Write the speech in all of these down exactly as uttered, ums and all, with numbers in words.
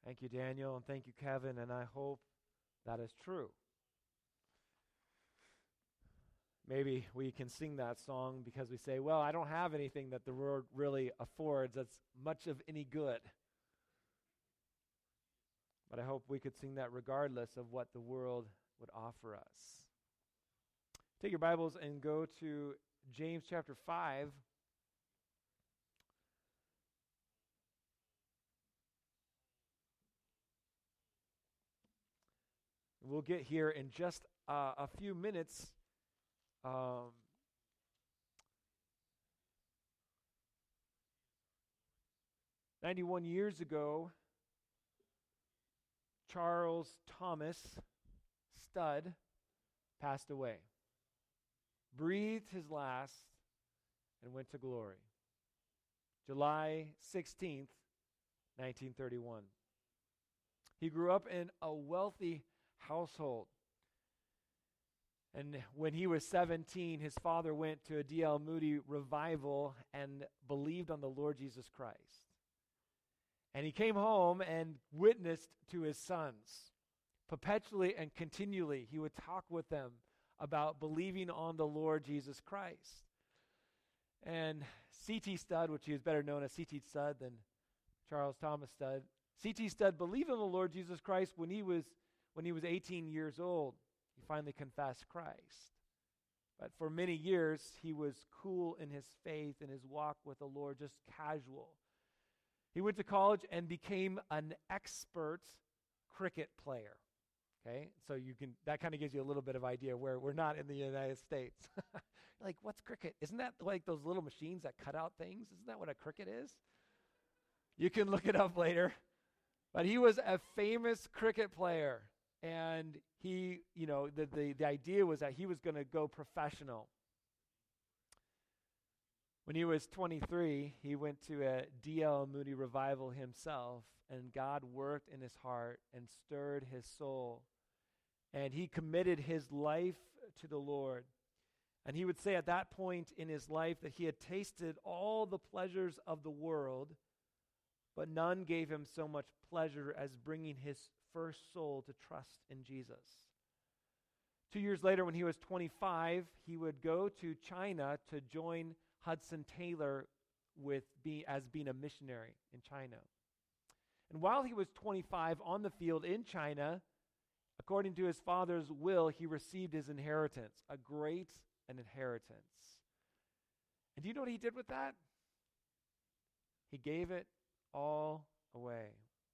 Thank you, Daniel, and thank you, Kevin, and I hope that is true. Maybe we can sing that song because we say, well, I don't have anything that the world really affords that's much of any good. But I hope we could sing that regardless of what the world would offer us. Take your Bibles and go to James chapter five. We'll get here in just uh, a few minutes. Um, Ninety-one years ago, Charles Thomas Studd passed away, breathed his last, and went to glory. July sixteenth, nineteen thirty-one. He grew up in a wealthy household. And when he was seventeen, his father went to a D L Moody revival and believed on the Lord Jesus Christ. And he came home and witnessed to his sons. Perpetually and continually, he would talk with them about believing on the Lord Jesus Christ. And C T Studd, which he was better known as C T Studd than Charles Thomas Studd, C T Studd believed in the Lord Jesus Christ when he was when he was eighteen years old. He finally confessed Christ. But for many years, he was cool in his faith and his walk with the Lord, just casual. He went to college and became an expert cricket player. Okay, so you can that kind of gives you a little bit of idea where we're not in the United States. Like, what's cricket? Isn't that like those little machines that cut out things? Isn't that what a cricket is? You can look it up later. But he was a famous cricket player. And he, you know, the, the, the idea was that he was going to go professional. When he was twenty-three, he went to a D L Moody revival himself, and God worked in his heart and stirred his soul. And he committed his life to the Lord. And he would say at that point in his life that he had tasted all the pleasures of the world, but none gave him so much pleasure as bringing his first soul to trust in Jesus. Two years later, when he was twenty-five, he would go to China to join Hudson Taylor with be, as being a missionary in China. And while he was twenty-five on the field in China, according to his father's will, he received his inheritance, a great an inheritance. And do you know what he did with that? He gave it all away.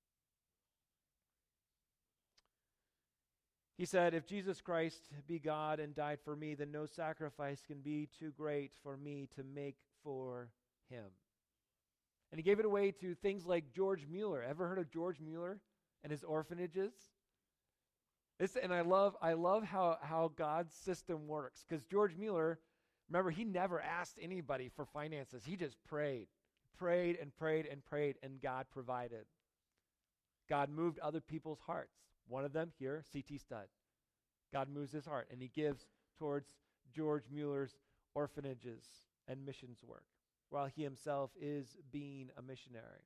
He said, if Jesus Christ be God and died for me, then no sacrifice can be too great for me to make for him. And he gave it away to things like George Mueller. Ever heard of George Mueller and his orphanages? This, and I love I love how, how God's system works. Because George Mueller, remember, he never asked anybody for finances. He just prayed, prayed and prayed and prayed, and God provided. God moved other people's hearts. One of them here, C T Studd. God moves his heart, and he gives towards George Mueller's orphanages and missions work, while he himself is being a missionary.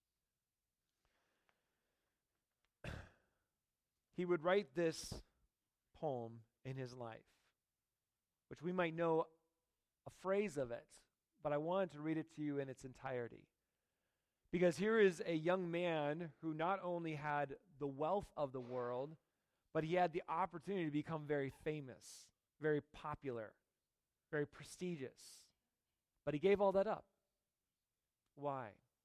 He would write this poem in his life, which we might know a phrase of it, but I wanted to read it to you in its entirety. Because here is a young man who not only had the wealth of the world, but he had the opportunity to become very famous, very popular, very prestigious. But he gave all that up. Why?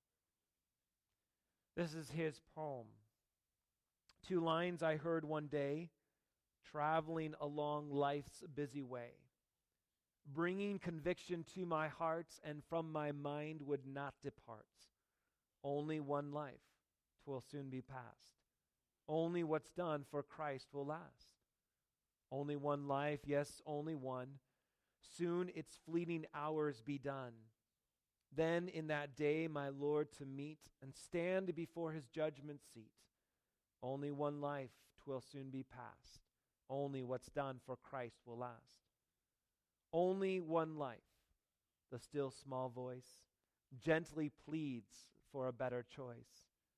This is his poem. Two lines I heard one day, traveling along life's busy way, bringing conviction to my heart and from my mind would not depart. Only one life, 'twill soon be past. Only what's done for Christ will last. Only one life, yes, only one. Soon its fleeting hours be done. Then in that day my Lord to meet and stand before his judgment seat. Only one life, 'twill soon be past. Only what's done for Christ will last. Only one life, the still small voice gently pleads for a better choice.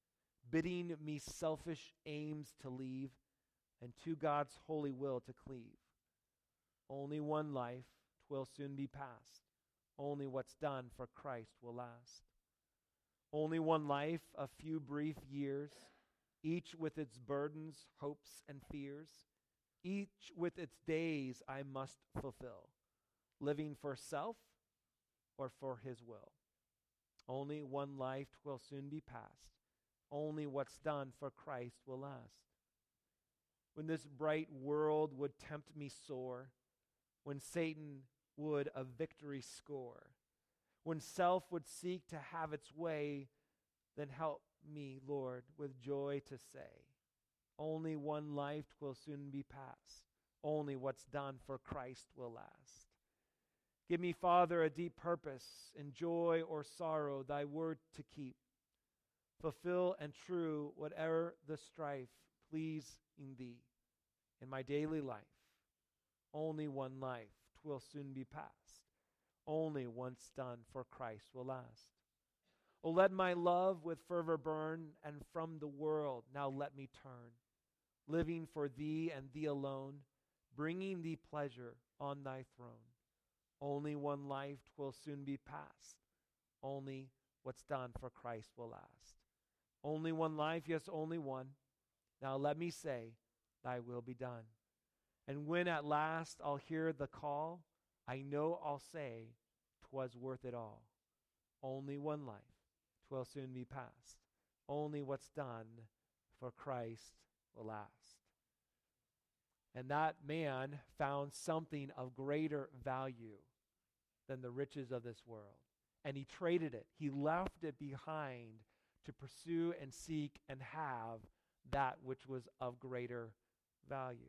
bidding me selfish aims to leave and to God's holy will to cleave. Only one life, 'twill soon be past. Only what's done for Christ will last. Only one life, a few brief years, each with its burdens, hopes, and fears. Each with its days I must fulfill, living for self or for his will. Only one life, 'twill soon be past. Only what's done for Christ will last. When this bright world would tempt me sore, when Satan would a victory score, when self would seek to have its way, then help me, Lord, with joy to say, only one life 'twill soon be past. Only what's done for Christ will last. Give me, Father, a deep purpose in joy or sorrow, thy word to keep. Fulfill and true whatever the strife, please in thee. In my daily life, only one life 'twill soon be past. Only once done for Christ will last. Oh, let my love with fervor burn, and from the world now let me turn, living for thee and thee alone, bringing thee pleasure on thy throne. Only one life 'twill soon be past. Only what's done for Christ will last. Only one life, yes, only one. Now let me say, thy will be done. And when at last I'll hear the call, I know I'll say, 'twas worth it all. Only one life, 'twill soon be past. Only what's done for Christ will last. And that man found something of greater value than the riches of this world. And he traded it. He left it behind to pursue and seek and have that which was of greater value.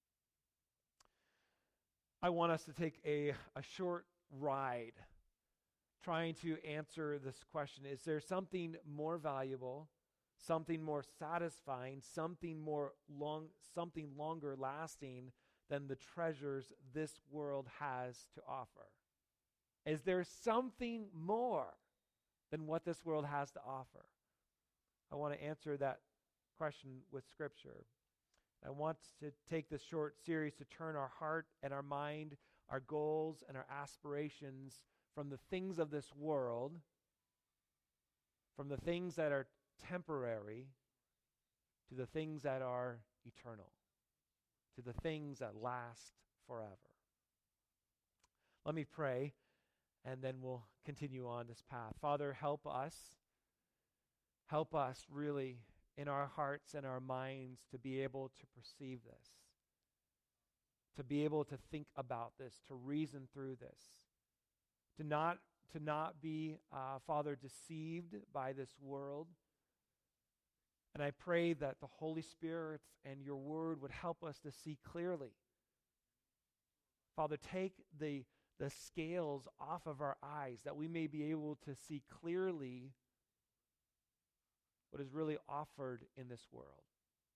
I want us to take a, a short ride trying to answer this question. Is there something more valuable, something more satisfying, something more long, something longer lasting than the treasures this world has to offer? Is there something more than what this world has to offer? I want to answer that question with Scripture. I want to take this short series to turn our heart and our mind, our goals and our aspirations from the things of this world, from the things that are temporary, to the things that are eternal, to the things that last forever. Let me pray, and then we'll continue on this path. Father, help us. Help us really in our hearts and our minds to be able to perceive this, to be able to think about this, to reason through this, to not, to not be, uh, Father, deceived by this world. And I pray that the Holy Spirit and your word would help us to see clearly. Father, take the, the scales off of our eyes that we may be able to see clearly what is really offered in this world.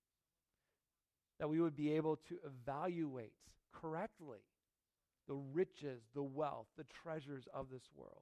That we would be able to evaluate correctly the riches, the wealth, the treasures of this world.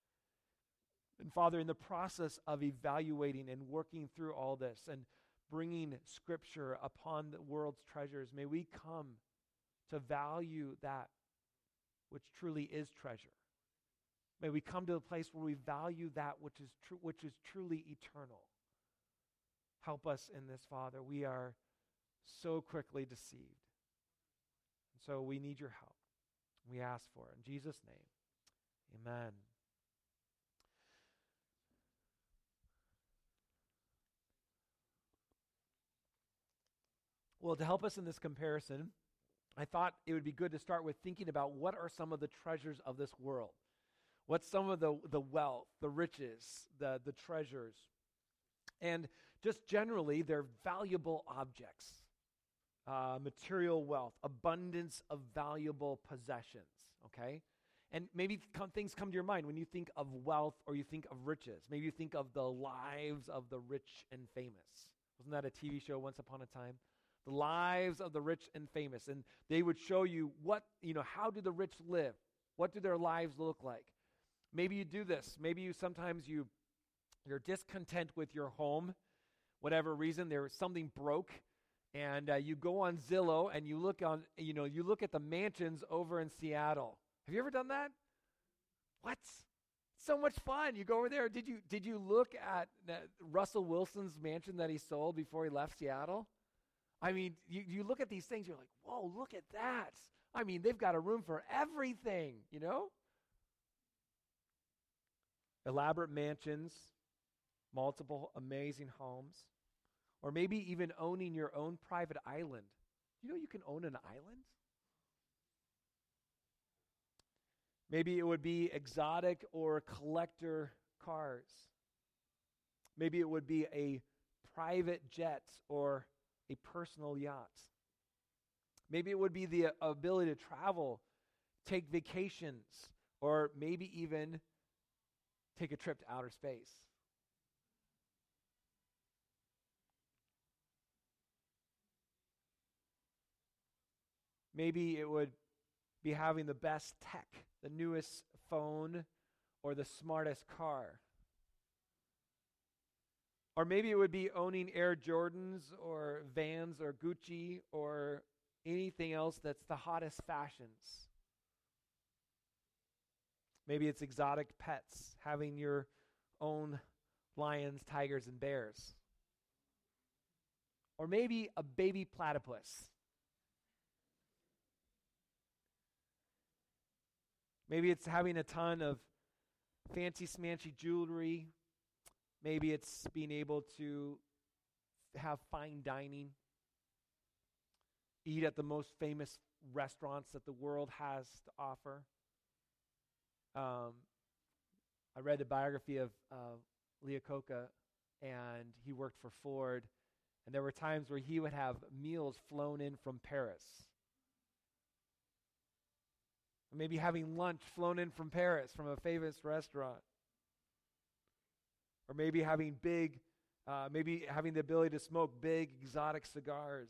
And Father, in the process of evaluating and working through all this and bringing Scripture upon the world's treasures, may we come to value that which truly is treasure. May we come to a place where we value that which is true, which is truly eternal. Help us in this, Father. We are so quickly deceived. And so we need your help. We ask for it in Jesus' name. Amen. Well, to help us in this comparison, I thought it would be good to start with thinking about what are some of the treasures of this world. What's some of the, the wealth, the riches, the, the treasures. And just generally, they're valuable objects, uh, material wealth, abundance of valuable possessions, okay? And maybe come, things come to your mind when you think of wealth or you think of riches. Maybe you think of the lives of the rich and famous. Wasn't that a T V show once upon a time? The lives of the rich and famous. And they would show you what, you know, how do the rich live? What do their lives look like? Maybe you do this. Maybe you sometimes you, you're discontent with your home. whatever reason, there was something broke, and uh, you go on Zillow and you look on, you know, you look at the mansions over in Seattle. Have you ever done that? What? So much fun. You go over there. Did you did you look at uh, Russell Wilson's mansion that he sold before he left Seattle? I mean, you, you look at these things, you're like, whoa, look at that. I mean, they've got a room for everything, you know? Elaborate mansions, multiple amazing homes, or maybe even owning your own private island. You know you can own an island? Maybe it would be exotic or collector cars. Maybe it would be a private jet or a personal yacht. Maybe it would be the ability to travel, take vacations, or maybe even take a trip to outer space. Maybe it would be having the best tech, the newest phone, or the smartest car. Or maybe it would be owning Air Jordans or Vans or Gucci or anything else that's the hottest fashions. Maybe it's exotic pets, having your own lions, tigers, and bears. Or maybe a baby platypus. Maybe it's having a ton of fancy smancy jewelry. Maybe it's being able to have fine dining, eat at the most famous restaurants that the world has to offer. Um, I read the biography of uh, Leo Coca, and he worked for Ford, and there were times where he would have meals flown in from Paris. Or maybe having lunch flown in from Paris from a famous restaurant. Or maybe having big, uh, maybe having the ability to smoke big exotic cigars.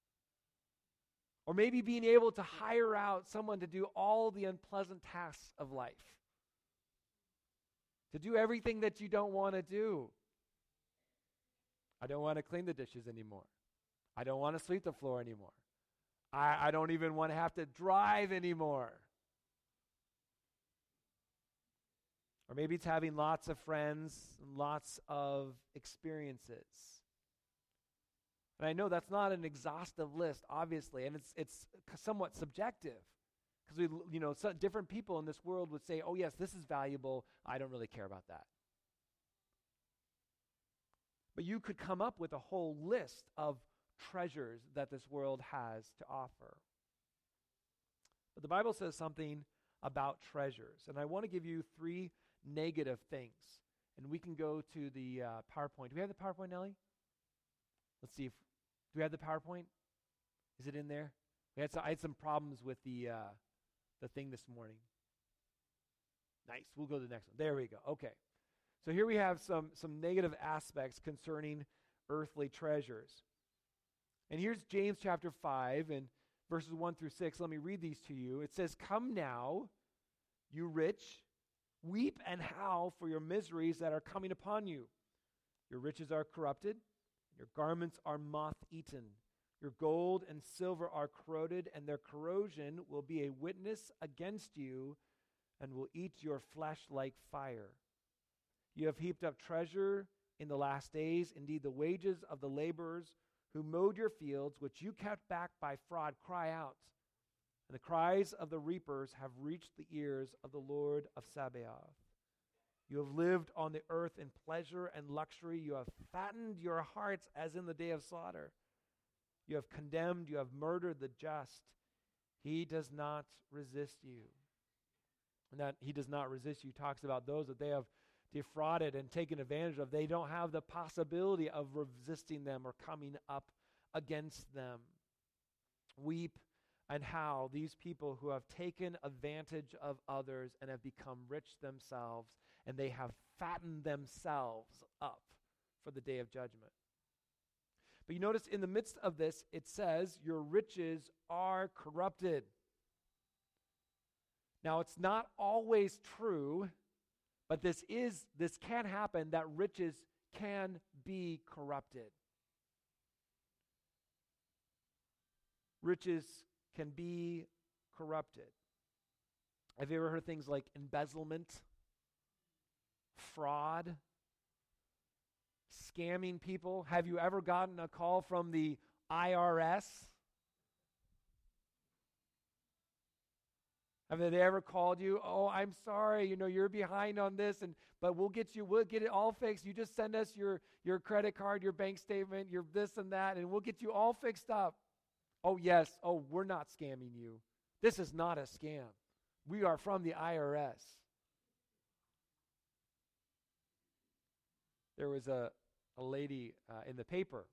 Or maybe being able to hire out someone to do all the unpleasant tasks of life. To do everything that you don't want to do. I don't want to clean the dishes anymore. I don't want to sweep the floor anymore. I, I don't even want to have to drive anymore. Or maybe it's having lots of friends and lots of experiences. And I know that's not an exhaustive list, obviously, and it's it's somewhat subjective. Because we, you know, so different people in this world would say, oh yes, this is valuable, I don't really care about that. But you could come up with a whole list of treasures that this world has to offer. But the Bible says something about treasures, and I want to give you three negative things. And we can go to the uh, PowerPoint. Do we have the PowerPoint, Nellie? Let's see if, do we have the PowerPoint? Is it in there? We had some, I had some problems with the uh, the thing this morning. Nice. We'll go to the next one. There we go. Okay. So here we have some, some negative aspects concerning earthly treasures. And here's James chapter five and verses one through six. Let me read these to you. It says, "Come now, you rich, weep and howl for your miseries that are coming upon you. Your riches are corrupted, your garments are moth-eaten. Your gold and silver are corroded, and their corrosion will be a witness against you and will eat your flesh like fire. You have heaped up treasure in the last days. Indeed, the wages of the laborers who mowed your fields, which you kept back by fraud, cry out. And the cries of the reapers have reached the ears of the Lord of Sabaoth. You have lived on the earth in pleasure and luxury. You have fattened your hearts as in the day of slaughter. You have condemned, you have murdered the just. He does not resist you." And that he does not resist you talks about those that they have defrauded and taken advantage of. They don't have the possibility of resisting them or coming up against them. Weep and howl, these people who have taken advantage of others and have become rich themselves, and they have fattened themselves up for the day of judgment. But you notice in the midst of this, it says, your riches are corrupted. Now, it's not always true, but this is this can happen, that riches can be corrupted. Riches can be corrupted. Have you ever heard things like embezzlement, fraud, scamming people? Have you ever gotten a call from the I R S? Have they ever called you? Oh, I'm sorry, you know, you're behind on this, and but we'll get you, we'll get it all fixed. You just send us your, your credit card, your bank statement, your this and that, and we'll get you all fixed up. Oh, yes. Oh, we're not scamming you. This is not a scam. We are from the I R S. There was a, a lady uh, in the paper,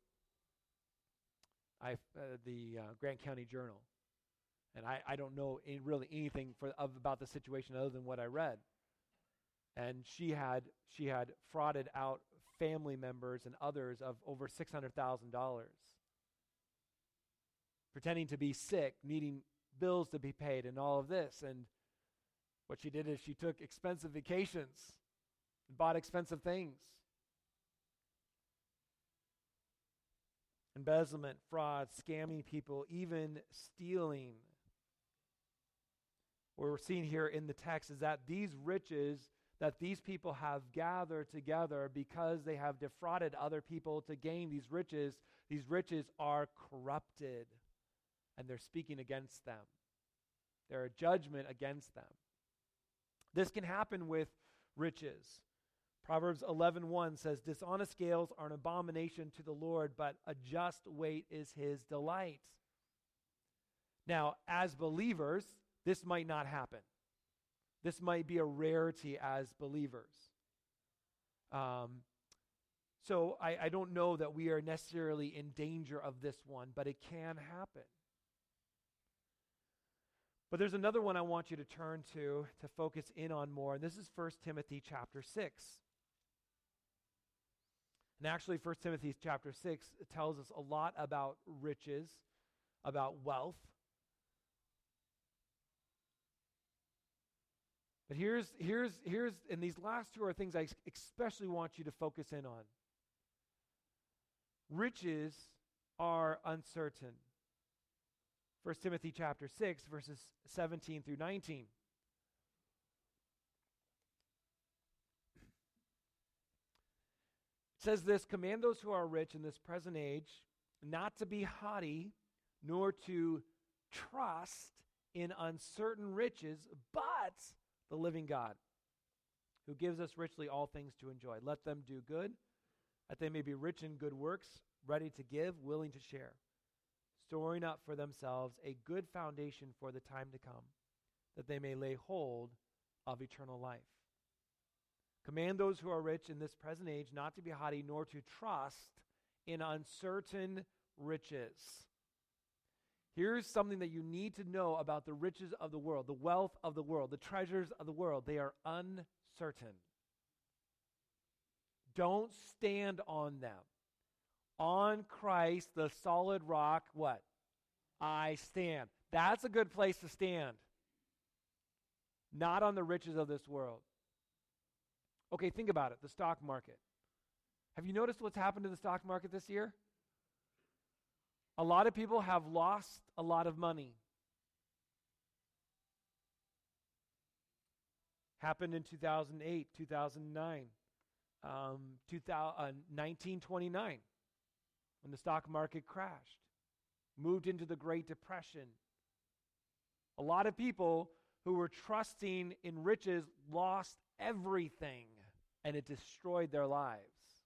I, uh, the uh, Grant County Journal, and I, I don't know any, really anything for, of, about the situation other than what I read. And she had she had frauded out family members and others of over six hundred thousand dollars, pretending to be sick, needing bills to be paid, and all of this. And what she did is she took expensive vacations and bought expensive things. Embezzlement, fraud, scamming people, even stealing. What we're seeing here in the text is that these riches that these people have gathered together because they have defrauded other people to gain these riches, these riches are corrupted, and they're speaking against them. They're a judgment against them. This can happen with riches. Proverbs eleven one says, dishonest scales are an abomination to the Lord, but a just weight is his delight. Now, as believers, this might not happen. This might be a rarity as believers. Um, so I, I don't know that we are necessarily in danger of this one, but it can happen. But there's another one I want you to turn to to focus in on more, and this is First Timothy chapter six. And actually, First Timothy chapter six tells us a lot about riches, about wealth. But here's, here's, here's, and these last two are things I especially want you to focus in on. Riches are uncertain. First Timothy chapter six, verses seventeen through nineteen. It says this, command those who are rich in this present age not to be haughty, nor to trust in uncertain riches, but the living God, who gives us richly all things to enjoy. Let them do good, that they may be rich in good works, ready to give, willing to share, storing up for themselves a good foundation for the time to come, that they may lay hold of eternal life. Command those who are rich in this present age not to be haughty, nor to trust in uncertain riches. Here's something that you need to know about the riches of the world, the wealth of the world, the treasures of the world. They are uncertain. Don't stand on them. On Christ, the solid rock, what? I stand. That's a good place to stand. Not on the riches of this world. Okay, think about it, the stock market. Have you noticed what's happened to the stock market this year? A lot of people have lost a lot of money. Happened in two thousand eight, two thousand nine, um, two thousand, uh, nineteen twenty-nine, when the stock market crashed, moved into the Great Depression. A lot of people who were trusting in riches lost everything, and it destroyed their lives.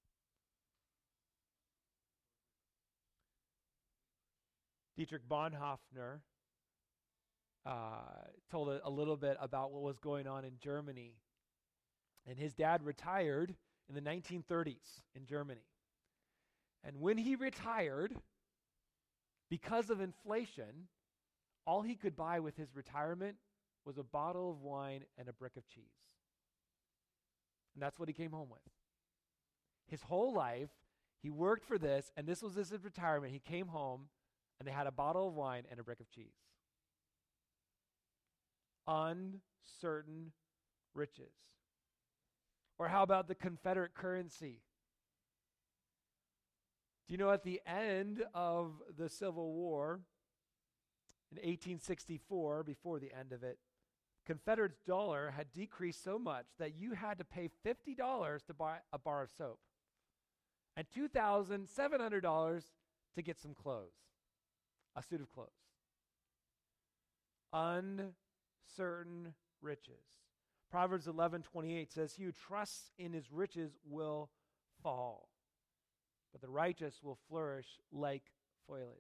Dietrich Bonhoeffer uh, told a, a little bit about what was going on in Germany. And his dad retired in the nineteen thirties in Germany. And when he retired, because of inflation, all he could buy with his retirement was a bottle of wine and a brick of cheese. And that's what he came home with. His whole life, he worked for this, and this was his retirement. He came home, and they had a bottle of wine and a brick of cheese. Uncertain riches. Or how about the Confederate currency? Do you know at the end of the Civil War, in eighteen sixty-four, before the end of it, Confederate's dollar had decreased so much that you had to pay fifty dollars to buy a bar of soap and two thousand seven hundred dollars to get some clothes, a suit of clothes. Uncertain riches. Proverbs eleven twenty-eight says, he who trusts in his riches will fall, but the righteous will flourish like foliage.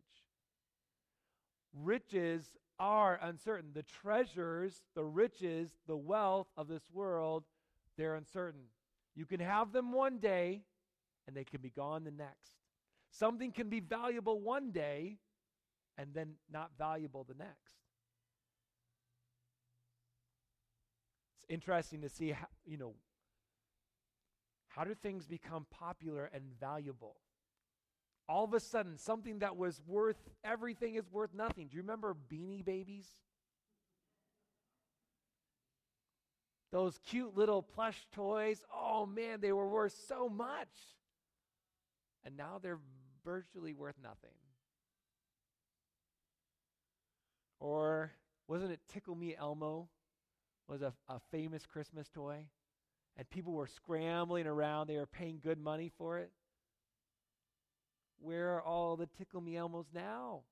Riches are uncertain. The treasures, the riches, the wealth of this world, they're uncertain. You can have them one day, and they can be gone the next. Something can be valuable one day, and then not valuable the next. It's interesting to see how, you know, how do things become popular and valuable? All of a sudden, something that was worth everything is worth nothing. Do you remember Beanie Babies? Those cute little plush toys. Oh man, they were worth so much. And now they're virtually worth nothing. Or wasn't it Tickle Me Elmo? Was a, a famous Christmas toy? And people were scrambling around. They were paying good money for it. Where are all the Tickle Me Elmos now?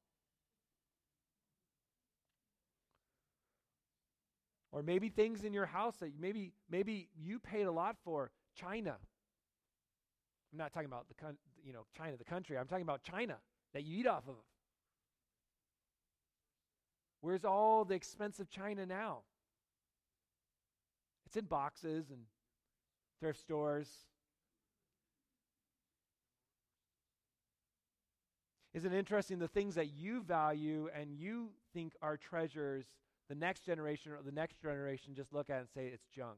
Or maybe things in your house that maybe maybe you paid a lot for. China. I'm not talking about the con- you know China, the country. I'm talking about China that you eat off of. Where's all the expensive China now? It's in boxes and thrift stores. Isn't it interesting the things that you value and you think are treasures, the next generation or the next generation just look at it and say it's junk.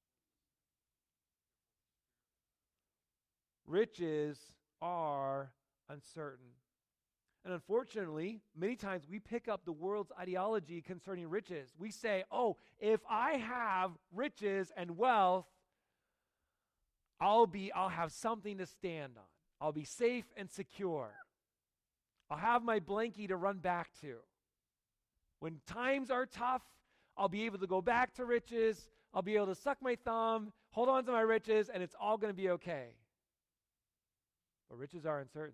Riches are uncertain. And unfortunately, many times we pick up the world's ideology concerning riches. We say, oh, if I have riches and wealth, I'll be, I'll have something to stand on. I'll be safe and secure. I'll have my blankie to run back to. When times are tough, I'll be able to go back to riches. I'll be able to suck my thumb, hold on to my riches, and it's all going to be okay. But riches are uncertain.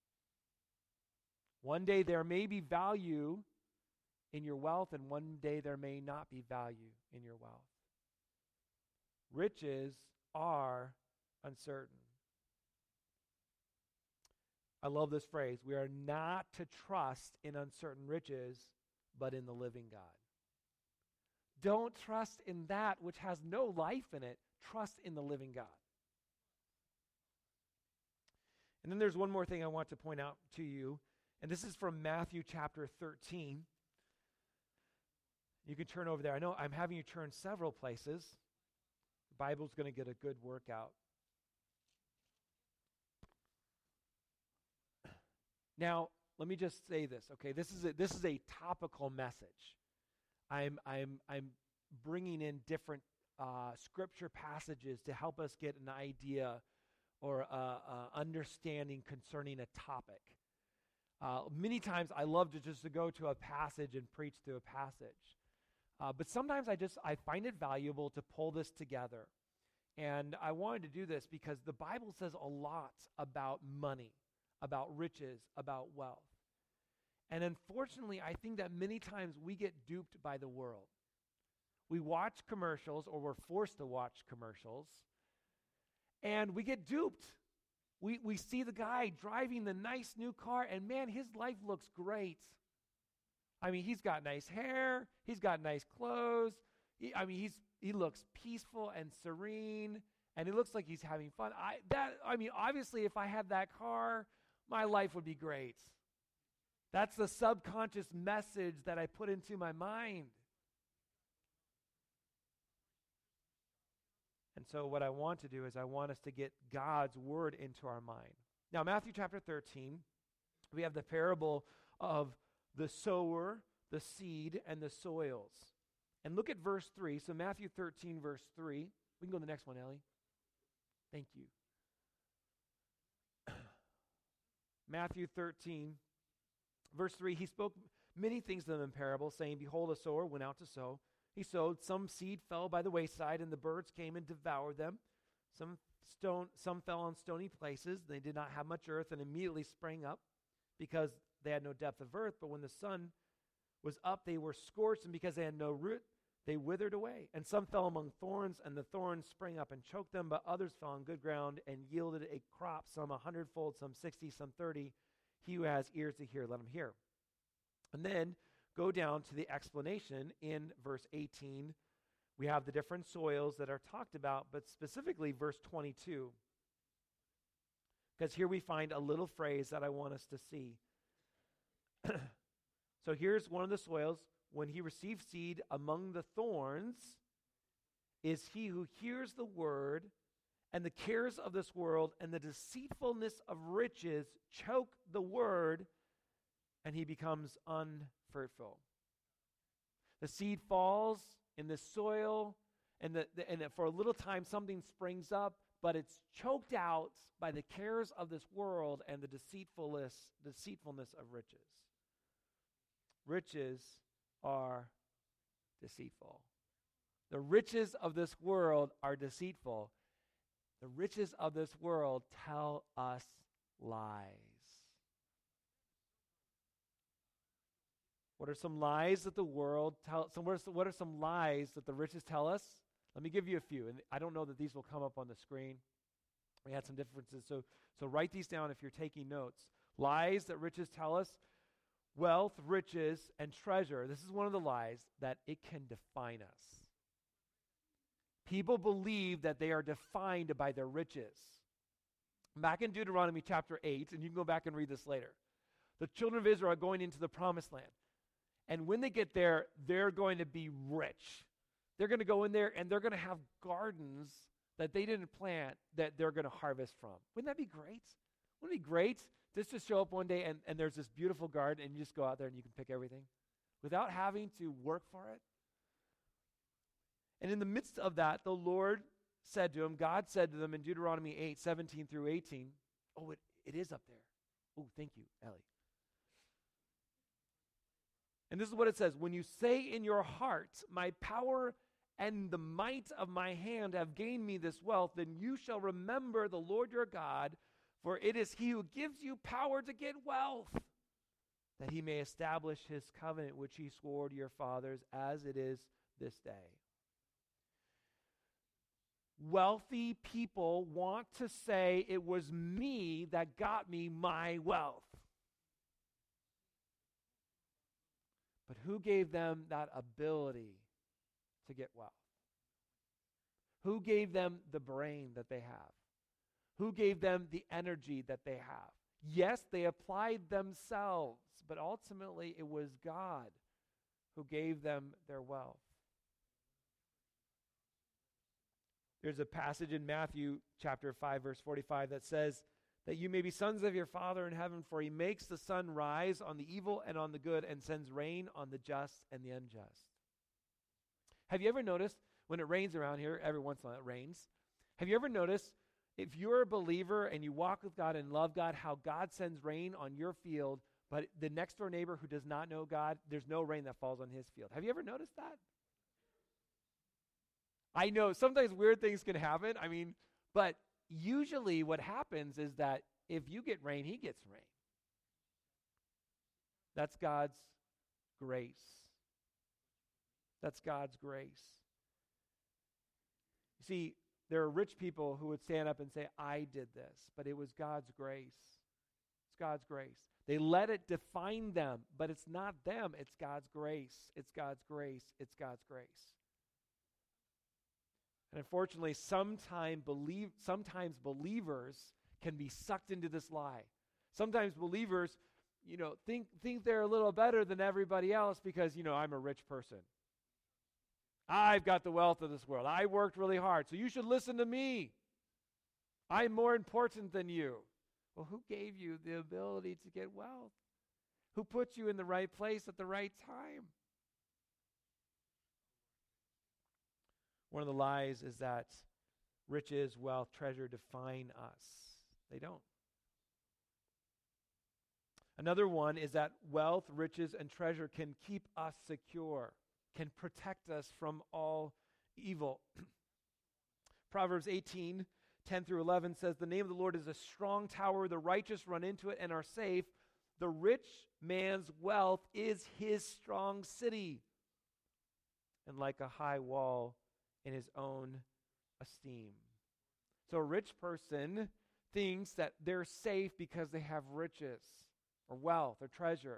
One day there may be value in your wealth, and one day there may not be value in your wealth. Riches are uncertain. I love this phrase. We are not to trust in uncertain riches, but in the living God. Don't trust in that which has no life in it. Trust in the living God. And then there's one more thing I want to point out to you, and this is from Matthew chapter thirteen. You can turn over there. I know I'm having you turn several places. The Bible's going to get a good workout. Now, let me just say this, okay? This is a, this is a topical message. I'm I'm I'm bringing in different uh, scripture passages to help us get an idea or uh, uh, understanding concerning a topic. Uh, many times, I love to just to go to a passage and preach through a passage, uh, but sometimes I just I find it valuable to pull this together, and I wanted to do this because the Bible says a lot about money, about riches, about wealth. And unfortunately, I think that many times we get duped by the world. We watch commercials, or we're forced to watch commercials, and we get duped. We we see the guy driving the nice new car, and man, his life looks great. I mean, he's got nice hair, he's got nice clothes. He, I mean, he's he looks peaceful and serene, and he looks like he's having fun. I that I mean, obviously, if I had that car, my life would be great. That's the subconscious message that I put into my mind. And so what I want to do is I want us to get God's word into our mind. Now, Matthew chapter thirteen, we have the parable of the sower, the seed, and the soils. And look at verse three. So Matthew thirteen, verse three. We can go to the next one, Ellie. Thank you. Matthew thirteen, verse three, he spoke many things to them in parables, saying, behold, a sower went out to sow. He sowed, some seed fell by the wayside, and the birds came and devoured them. Some stone, some fell on stony places. They did not have much earth, and immediately sprang up, because they had no depth of earth. But when the sun was up, they were scorched, and because they had no root, they withered away. And some fell among thorns, and the thorns sprang up and choked them. But others fell on good ground and yielded a crop, some a hundredfold, some sixty, some thirty. He who has ears to hear, let him hear. And then go down to the explanation in verse eighteen. We have the different soils that are talked about, but specifically verse twenty-two. Because here we find a little phrase that I want us to see. So here's one of the soils. When he receives seed among the thorns is he who hears the word, and the cares of this world and the deceitfulness of riches choke the word, and he becomes unfruitful. The seed falls in the soil, and, the, the, and for a little time something springs up, but it's choked out by the cares of this world and the deceitfulness, deceitfulness of riches. Riches are deceitful. The riches of this world are deceitful. The riches of this world tell us lies. What are some lies that the world tell? Some, what, are some, what are some lies that the riches tell us? Let me give you a few, and I don't know that these will come up on the screen. We had some differences, so so write these down if you're taking notes. Lies that riches tell us: wealth, riches, and treasure. This is one of the lies, that it can define us. People believe that they are defined by their riches. Back in Deuteronomy chapter eight, and you can go back and read this later, the children of Israel are going into the promised land. And when they get there, they're going to be rich. They're going to go in there and they're going to have gardens that they didn't plant that they're going to harvest from. Wouldn't that be great? Wouldn't it be great just to show up one day and, and there's this beautiful garden and you just go out there and you can pick everything without having to work for it? And in the midst of that, the Lord said to him, God said to them in Deuteronomy eight, seventeen through eighteen, oh, it, it is up there. Oh, thank you, Ellie. And this is what it says: when you say in your heart, my power and the might of my hand have gained me this wealth, then you shall remember the Lord your God, for it is he who gives you power to get wealth, that he may establish his covenant which he swore to your fathers, as it is this day. Wealthy people want to say it was me that got me my wealth. But who gave them that ability to get wealth? Who gave them the brain that they have? Who gave them the energy that they have? Yes, they applied themselves, but ultimately it was God who gave them their wealth. There's a passage in Matthew chapter five, verse forty-five that says that you may be sons of your Father in heaven, for he makes the sun rise on the evil and on the good and sends rain on the just and the unjust. Have you ever noticed when it rains around here, every once in a while it rains, have you ever noticed if you're a believer and you walk with God and love God, how God sends rain on your field, but the next door neighbor who does not know God, there's no rain that falls on his field? Have you ever noticed that? I know sometimes weird things can happen. I mean, but usually what happens is that if you get rain, he gets rain. That's God's grace. That's God's grace. You see, there are rich people who would stand up and say, I did this, but it was God's grace. It's God's grace. They let it define them, but it's not them. It's God's grace. It's God's grace. It's God's grace. And unfortunately, sometime believe, sometimes believers can be sucked into this lie. Sometimes believers, you know, think think they're a little better than everybody else because, you know, I'm a rich person. I've got the wealth of this world. I worked really hard, so you should listen to me. I'm more important than you. Well, who gave you the ability to get wealth? Who put you in the right place at the right time? One of the lies is that riches, wealth, treasure define us. They don't. Another one is that wealth, riches, and treasure can keep us secure, can protect us from all evil. Proverbs eighteen, ten through eleven says, "The name of the Lord is a strong tower. The righteous run into it and are safe. The rich man's wealth is his strong city, and like a high wall in his own esteem." So a rich person thinks that they're safe because they have riches or wealth or treasure.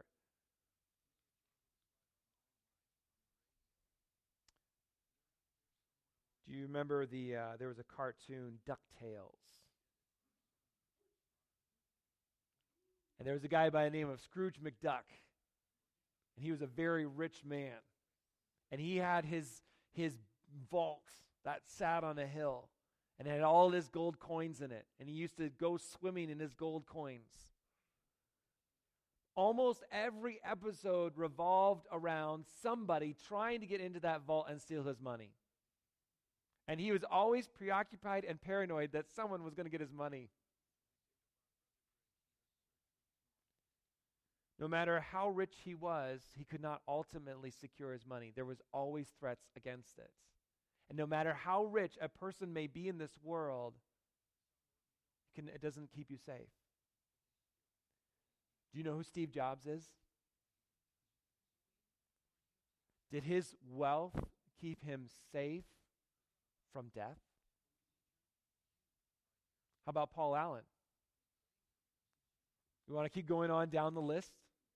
Do you remember the, uh, there was a cartoon, DuckTales? And there was a guy by the name of Scrooge McDuck. And he was a very rich man. And he had his, his vault that sat on a hill. And it had all his gold coins in it. And he used to go swimming in his gold coins. Almost every episode revolved around somebody trying to get into that vault and steal his money. And he was always preoccupied and paranoid that someone was going to get his money. No matter how rich he was, he could not ultimately secure his money. There was always threats against it. And no matter how rich a person may be in this world, it, can, it doesn't keep you safe. Do you know who Steve Jobs is? Did his wealth keep him safe from death? How about Paul Allen? We want to keep going on down the list.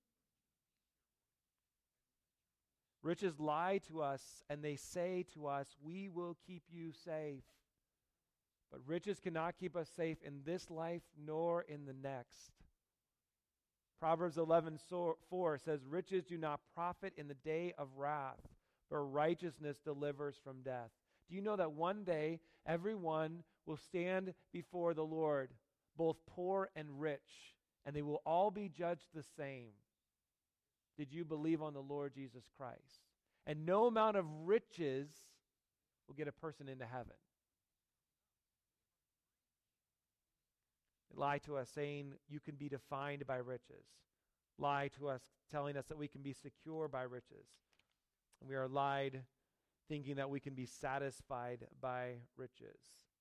Riches lie to us and they say to us, "We will keep you safe." But riches cannot keep us safe in this life nor in the next. Proverbs eleven four says, "Riches do not profit in the day of wrath, but righteousness delivers from death." Do you know that one day everyone will stand before the Lord, both poor and rich, and they will all be judged the same? Did you believe on the Lord Jesus Christ? And no amount of riches will get a person into heaven. They lie to us saying you can be defined by riches. Lie to us telling us that we can be secure by riches. And we are lied thinking that we can be satisfied by riches.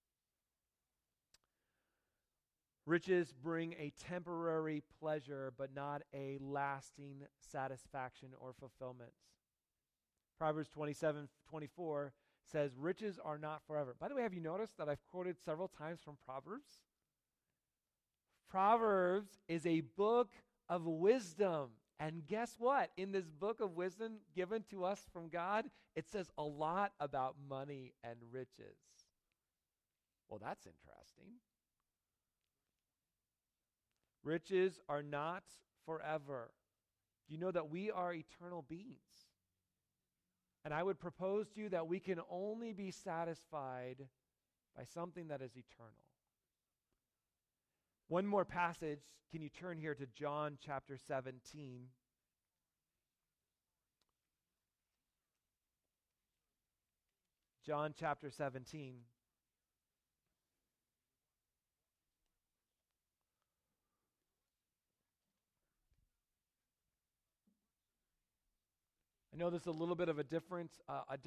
Riches bring a temporary pleasure, but not a lasting satisfaction or fulfillment. Proverbs twenty-seven twenty-four says, "Riches are not forever." By the way, have you noticed that I've quoted several times from Proverbs? Proverbs is a book of wisdom. And guess what? In this book of wisdom given to us from God, it says a lot about money and riches. Well, that's interesting. Riches are not forever. Do you know that we are eternal beings? And I would propose to you that we can only be satisfied by something that is eternal. One more passage. Can you turn here to John chapter seventeen? John chapter seventeen. I know this is a little bit of a different, uh, a